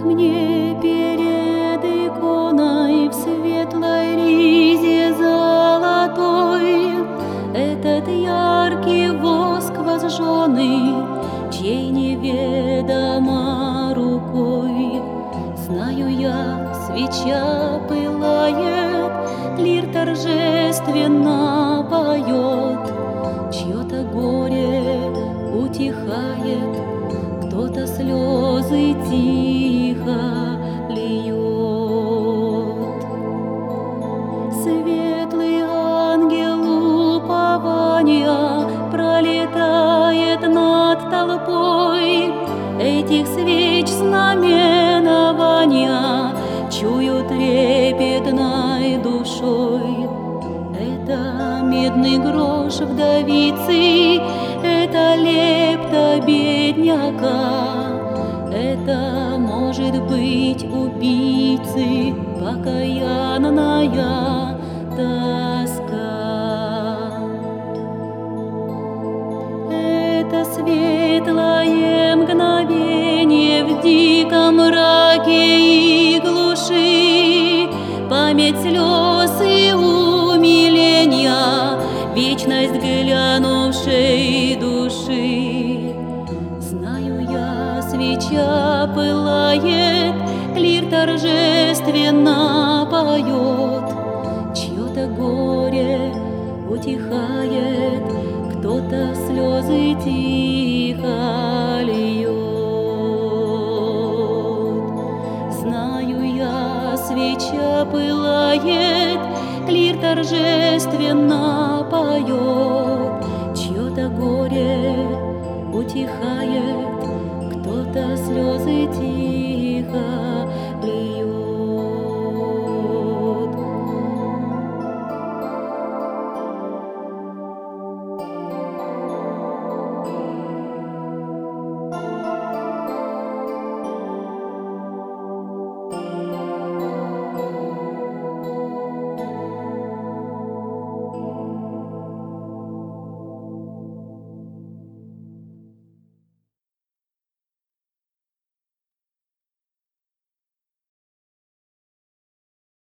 Вот мне перед иконой в светлой ризе золотой этот яркий воск возжженный, чьей неведомо рукой. Знаю я, свеча пылает, лир торжественно поет, чье-то горе утихает, кто-то слезы тихо льет. Светлый ангел упования пролетает над толпой, этих свеч знаменования чую трепетной душой. Это медный грош вдовицы, это лепта бедняка, это может быть убийцы покаянная тоска. Это светлое мгновение в диком мраке и глуши, память слез и умиления, вечность глянувшей души. Знаю я, свеча пылает, лир торжественно поет, чье-то горе утихает, кто-то слезы тихо льет. Знаю я, свеча пылает, лир торжественно поет, чье-то горе утихает.